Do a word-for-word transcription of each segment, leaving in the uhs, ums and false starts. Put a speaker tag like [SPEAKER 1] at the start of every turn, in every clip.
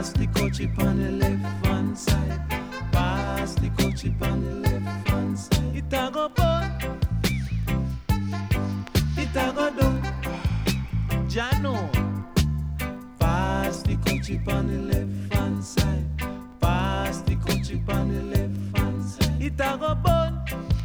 [SPEAKER 1] Pass the coachy on the left hand side. Pass the coachy on the left hand side. It a go burn. It a go down. Jano. Pass the coachy on the left hand side. Pass the coachy on the left hand side. It a go burn.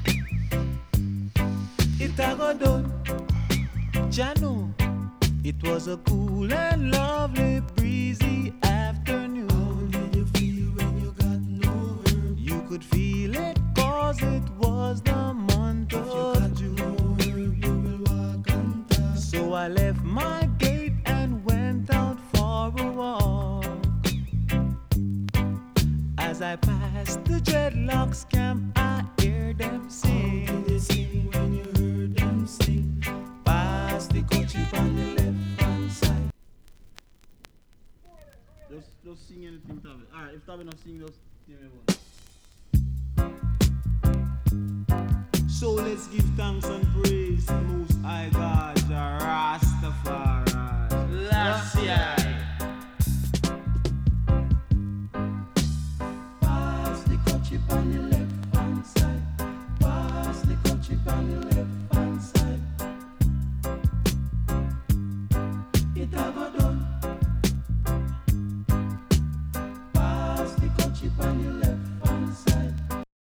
[SPEAKER 1] It a go down. Jano. It was a cool and lovely breezy afternoon.
[SPEAKER 2] How did you feel when you got no herb?
[SPEAKER 1] You could feel it cause it was the month
[SPEAKER 2] If you
[SPEAKER 1] of
[SPEAKER 2] got
[SPEAKER 1] June.
[SPEAKER 2] no herb, you will walk on top.
[SPEAKER 1] So I left my gate and went out for a walk. As I passed the dreadlocks camp, I hear them sing.
[SPEAKER 2] How did they sing when you heard them sing?
[SPEAKER 1] Pass the coachy on the left hand side.
[SPEAKER 3] Just, just sing anything, Tavi. Alright, if Tavi not sing, just give me one.
[SPEAKER 1] So let's give thanks and praise to the Most High God, Jah Rastafari.
[SPEAKER 3] Last year.
[SPEAKER 2] Pass the coachy on the left hand side. Pass the coachy on the left.